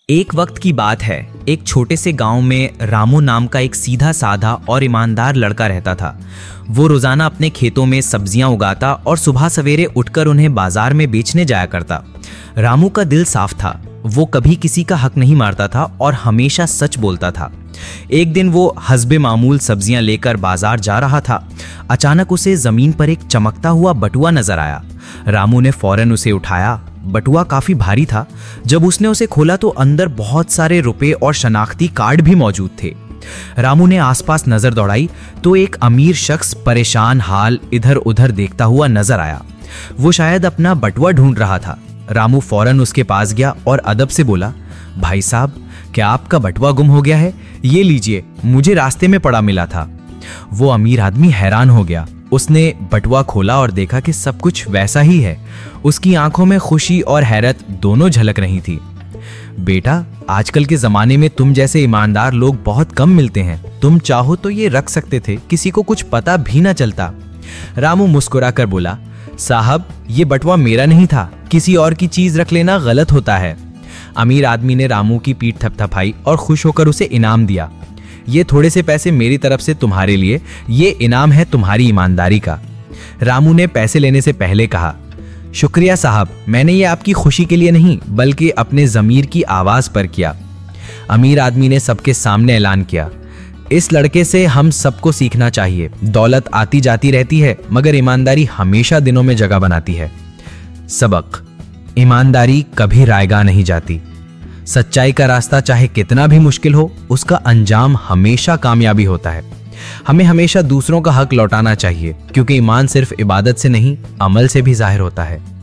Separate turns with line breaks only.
एक वक्त की बात है, एक छोटे से गांव में रामू नाम का एक सीधा साधा और ईमानदार लड़का रहता था। वो रोजाना अपने खेतों में सब्जियां उगाता और सुबह सवेरे उठकर उन्हें बाजार में बेचने जाया करता। रामू का दिल साफ था, वो कभी किसी का हक नहीं मारता था और हमेशा सच बोलता था। एक दिन वो हस्बे मामूल सब्जियां लेकर बाजार जा रहा था। अचानक उसे जमीन पर एक चमकता हुआ बटुआ नजर आया। रामू ने फौरन उसे उठाया। बटुआ काफी भारी था। जब उसने उसे खोला तो अंदर बहुत सारे रुपए और शनाख्ती कार्ड भी मौजूद थे। रामू ने आसपास नजर दौड़ाई तो एक अमीर शख्स परेशान हाल इधर उधर देखता हुआ नजर आया। वो शायद अपना बटुआ ढूंढ रहा था। रामू फौरन उसके पास गया और अदब से बोला, भाई साहब, क्या आपका बटुआ गुम हो गया है? ये लीजिए, मुझे रास्ते में पड़ा मिला था। वो अमीर आदमी हैरान हो गया। उसने बटुआ खोला और देखा कि सब कुछ वैसा ही है। उसकी आंखों में खुशी और हैरत दोनों झलक रही थी। बेटा, आजकल के जमाने में तुम जैसे ईमानदार लोग बहुत कम मिलते हैं। तुम चाहो तो ये रख सकते थे, किसी को कुछ पता भी ना चलता। रामू मुस्कुरा कर बोला, साहब, ये बटुआ मेरा नहीं था, किसी और की चीज रख लेना गलत होता है। अमीर आदमी ने रामू की पीठ थपथपाई और खुश होकर उसे इनाम दिया। ये थोड़े से पैसे मेरी तरफ से तुम्हारे लिए, ये इनाम है तुम्हारी ईमानदारी का। रामू ने पैसे लेने से पहले कहा, शुक्रिया साहब, मैंने ये आपकी खुशी के लिए नहीं बल्कि अपने ज़मीर की आवाज पर किया। अमीर आदमी ने सबके सामने ऐलान किया, इस लड़के से हम सबको सीखना चाहिए। दौलत आती जाती रहती है मगर ईमानदारी हमेशा दिनों में जगह बनाती है। सबक, ईमानदारी कभी रायगा नहीं जाती। सच्चाई का रास्ता चाहे कितना भी मुश्किल हो, उसका अंजाम हमेशा कामयाबी होता है। हमें हमेशा दूसरों का हक लौटाना चाहिए, क्योंकि ईमान सिर्फ इबादत से नहीं, अमल से भी जाहिर होता है।